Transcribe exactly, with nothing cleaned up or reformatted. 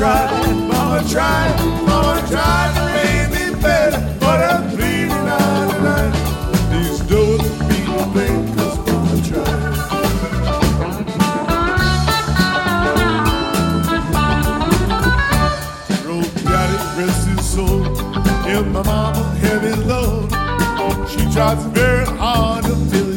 tried, mama tried, mama tried to raise me better, but I'm bleeding out tonight. These doors are being played 'cause mama tried. Road daddy rest his soul in my mama heavy load. She tries very hard to fill